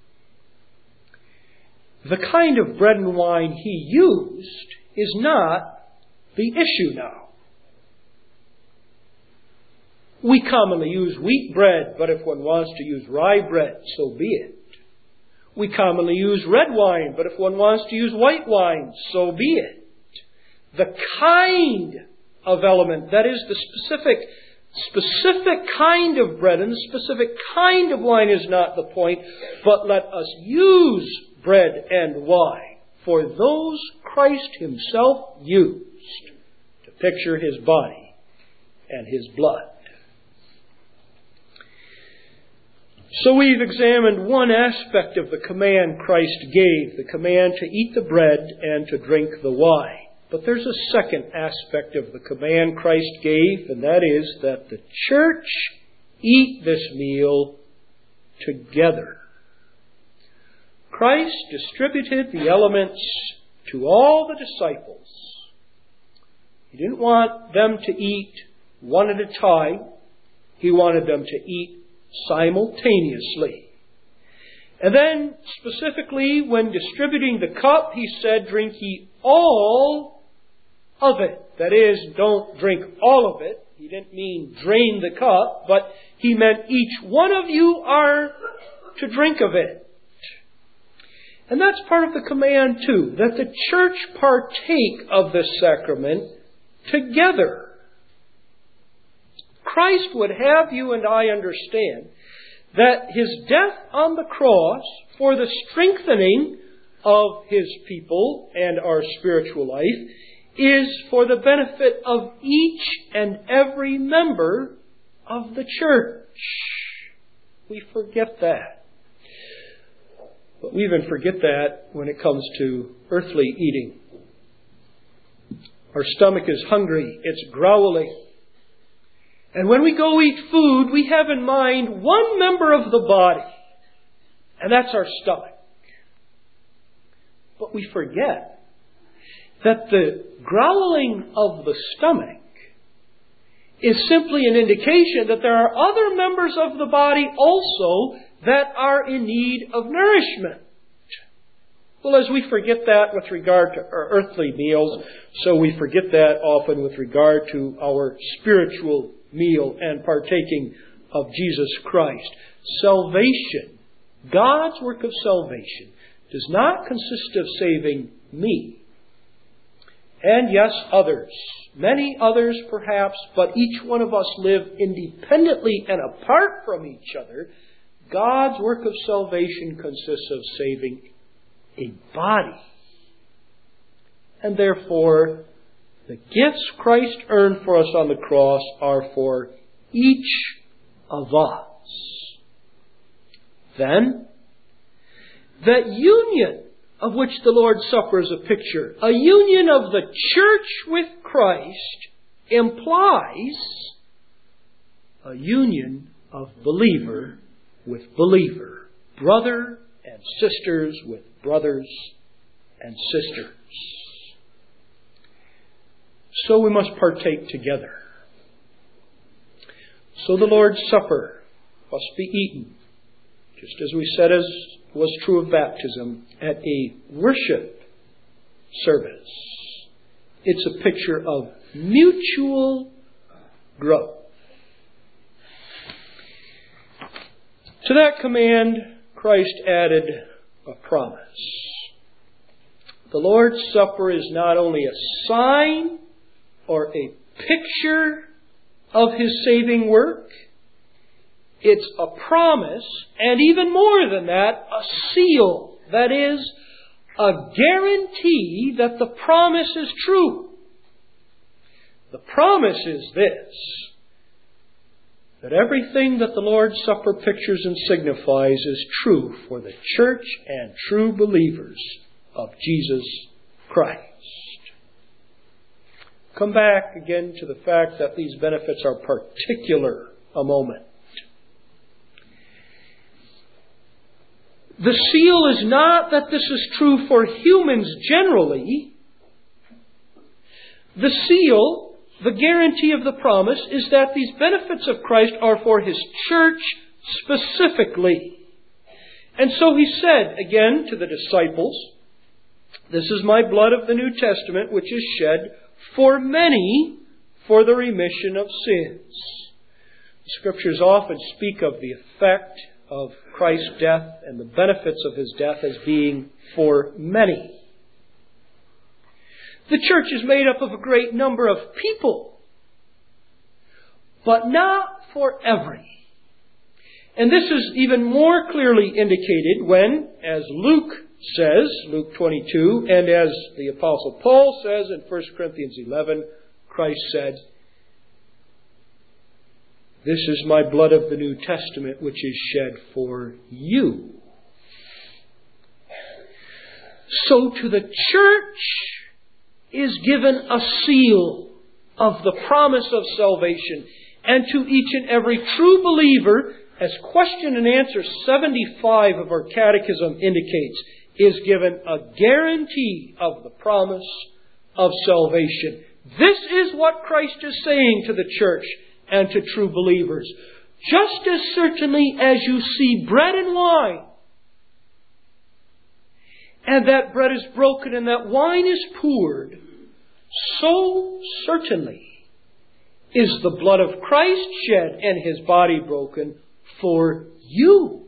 The kind of bread and wine He used is not the issue now. We commonly use wheat bread, but if one wants to use rye bread, so be it. We commonly use red wine, but if one wants to use white wine, so be it. The kind of element, that is the specific kind of bread and the specific kind of wine is not the point, but let us use bread and wine, for those Christ Himself used to picture His body and His blood. So we've examined one aspect of the command Christ gave, the command to eat the bread and to drink the wine. But there's a second aspect of the command Christ gave, and that is that the church eat this meal together. Christ distributed the elements to all the disciples. He didn't want them to eat one at a time. He wanted them to eat simultaneously. And then, specifically, when distributing the cup, He said, drink ye all of it. That is, don't drink all of it. He didn't mean drain the cup, but He meant each one of you are to drink of it. And that's part of the command too, that the church partake of this sacrament together. Christ would have you and I understand that His death on the cross for the strengthening of His people and our spiritual life is for the benefit of each and every member of the church. We forget that. But we even forget that when it comes to earthly eating. Our stomach is hungry. It's growling. And when we go eat food, we have in mind one member of the body, and that's our stomach. But we forget that the growling of the stomach is simply an indication that there are other members of the body also that are in need of nourishment. Well, as we forget that with regard to our earthly meals, so we forget that often with regard to our spiritual meal and partaking of Jesus Christ. Salvation, God's work of salvation, does not consist of saving me. And yes, others. Many others perhaps, but each one of us live independently and apart from each other. God's work of salvation consists of saving a body. And therefore, the gifts Christ earned for us on the cross are for each of us. Then, that union of which the Lord's Supper is a picture, a union of the church with Christ, implies a union of believer with believer, brother and sisters with brothers and sisters. So we must partake together. So the Lord's Supper must be eaten, just as we said as was true of baptism, at a worship service. It's a picture of mutual growth. To that command, Christ added a promise. The Lord's Supper is not only a sign or a picture of His saving work, it's a promise, and even more than that, a seal. That is, a guarantee that the promise is true. The promise is this, that everything that the Lord's Supper pictures and signifies is true for the church and true believers of Jesus Christ. Come back again to the fact that these benefits are particular a moment. The seal is not that this is true for humans generally. The seal, the guarantee of the promise, is that these benefits of Christ are for His church specifically. And so He said again to the disciples, "This is my blood of the New Testament, which is shed for many for the remission of sins." The Scriptures often speak of the effect of Christ's death and the benefits of His death as being for many. The church is made up of a great number of people, but not for every. And this is even more clearly indicated when, as Luke says, Luke 22, and as the Apostle Paul says in 1 Corinthians 11, Christ said, "This is my blood of the New Testament, which is shed for you." So to the church is given a seal of the promise of salvation. And to each and every true believer, as question and answer 75 of our catechism indicates, is given a guarantee of the promise of salvation. This is what Christ is saying to the church and to true believers. Just as certainly as you see bread and wine, and that bread is broken and that wine is poured, so certainly is the blood of Christ shed and His body broken for you.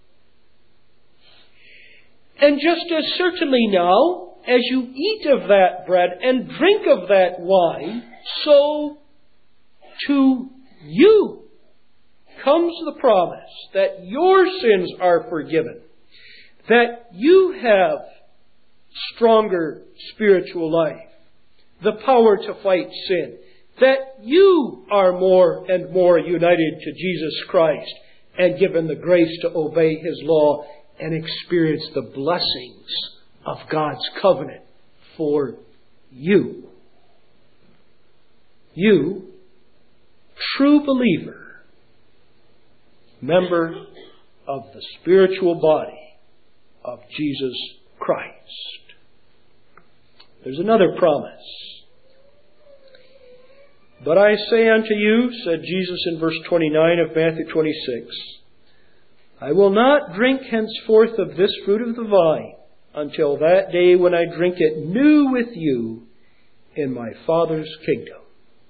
And just as certainly now, as you eat of that bread and drink of that wine, so to you comes the promise that your sins are forgiven, that you have stronger spiritual life, the power to fight sin, that you are more and more united to Jesus Christ and given the grace to obey His law and experience the blessings of God's covenant for you. You, true believer, member of the spiritual body of Jesus Christ. There's another promise. "But I say unto you," said Jesus in verse 29 of Matthew 26, "I will not drink henceforth of this fruit of the vine until that day when I drink it new with you in my Father's kingdom.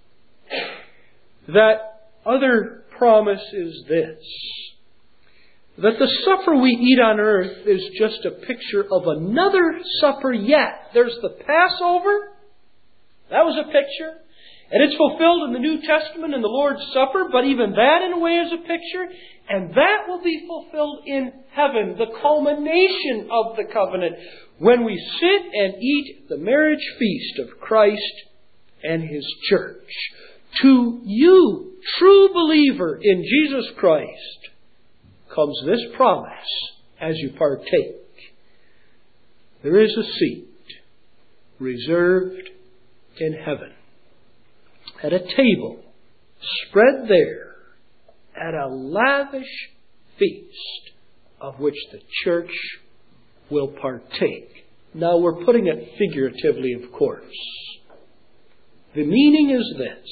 That other promise is this, that the supper we eat on earth is just a picture of another supper yet. There's the Passover. That was a picture. And it's fulfilled in the New Testament in the Lord's Supper, but even that in a way is a picture. And that will be fulfilled in heaven, the culmination of the covenant, when we sit and eat the marriage feast of Christ and His church. To you, true believer in Jesus Christ, comes this promise as you partake. There is a seat reserved in heaven, at a table spread there at a lavish feast of which the church will partake. Now we're putting it figuratively, of course. The meaning is this: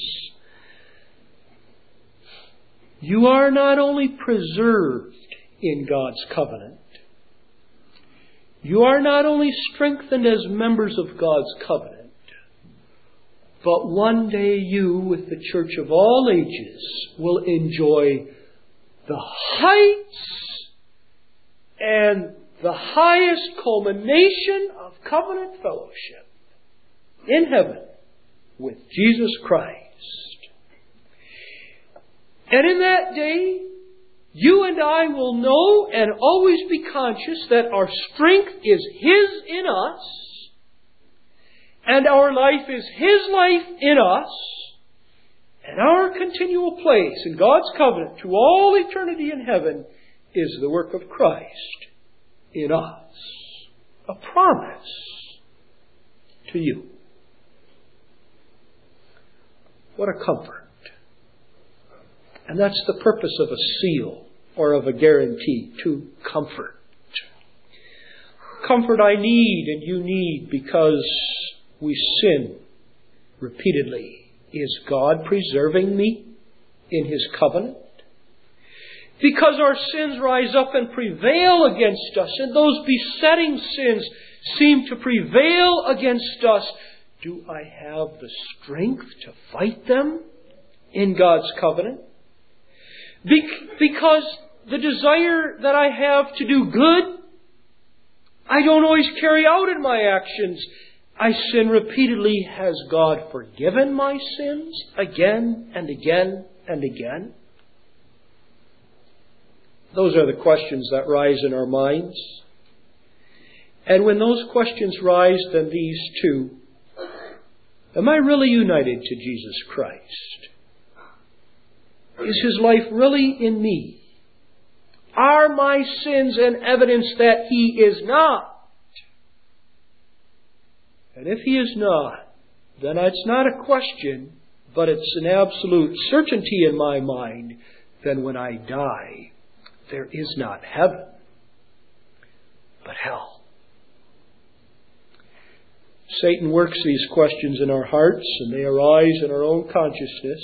you are not only preserved in God's covenant, you are not only strengthened as members of God's covenant, but one day you, with the church of all ages, will enjoy the heights and the highest culmination of covenant fellowship in heaven with Jesus Christ. And in that day, you and I will know and always be conscious that our strength is His in us, and our life is His life in us, and our continual place in God's covenant to all eternity in heaven is the work of Christ in us. A promise to you. What a comfort. And that's the purpose of a seal or of a guarantee, to comfort. Comfort I need and you need because we sin repeatedly. Is God preserving me in His covenant? Because our sins rise up and prevail against us, and those besetting sins seem to prevail against us, do I have the strength to fight them in God's covenant? Because the desire that I have to do good, I don't always carry out in my actions. I sin repeatedly. Has God forgiven my sins again and again and again? Those are the questions that rise in our minds. And when those questions rise, then these two: am I really united to Jesus Christ? Is His life really in me? Are my sins an evidence that He is not? And if He is not, then it's not a question, but it's an absolute certainty in my mind. Then when I die, there is not heaven, but hell. Satan works these questions in our hearts, and they arise in our own consciousness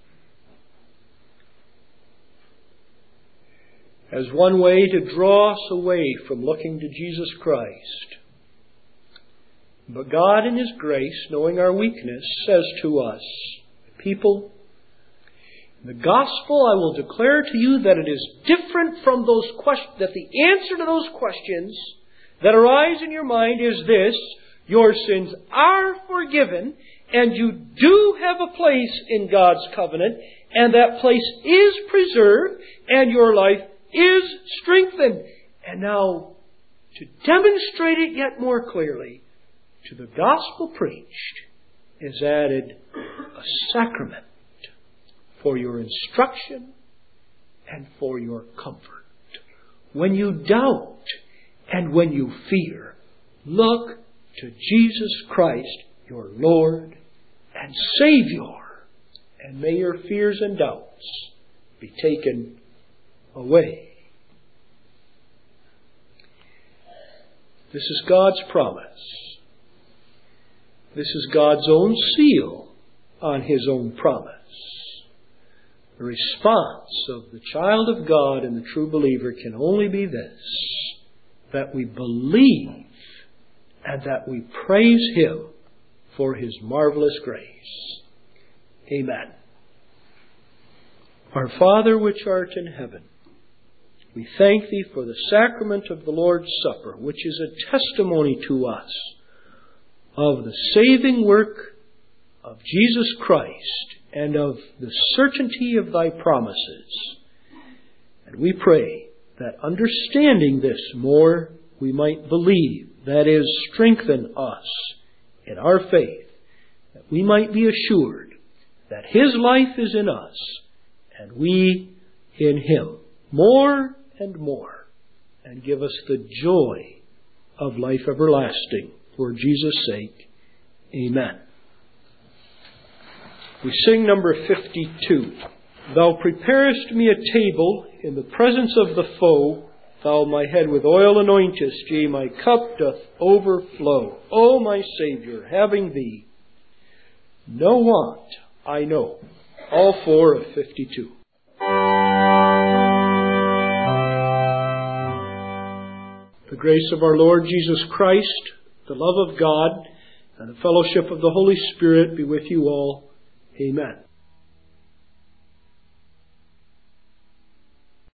as one way to draw us away from looking to Jesus Christ. But God in His grace, knowing our weakness, says to us, people, in the gospel I will declare to you that it is different from those questions, that the answer to those questions that arise in your mind is this: your sins are forgiven, and you do have a place in God's covenant, and that place is preserved, and your life is strengthened. And now, to demonstrate it yet more clearly, to the gospel preached is added a sacrament for your instruction and for your comfort. When you doubt and when you fear, look to Jesus Christ, your Lord and Savior, and may your fears and doubts be taken away. This is God's promise. This is God's own seal on His own promise. The response of the child of God and the true believer can only be this: that we believe and that we praise Him for His marvelous grace. Amen. Our Father which art in heaven, we thank Thee for the sacrament of the Lord's Supper, which is a testimony to us of the saving work of Jesus Christ and of the certainty of Thy promises. And we pray that understanding this more, we might believe, that is, strengthen us in our faith, that we might be assured that His life is in us and we in Him more and more, and give us the joy of life everlasting. For Jesus' sake, amen. We sing number 52. Thou preparest me a table in the presence of the foe. Thou my head with oil anointest, yea, my cup doth overflow. O my Saviour, having Thee, no want I know. All four of 52. The grace of our Lord Jesus Christ, the love of God, and the fellowship of the Holy Spirit be with you all. Amen.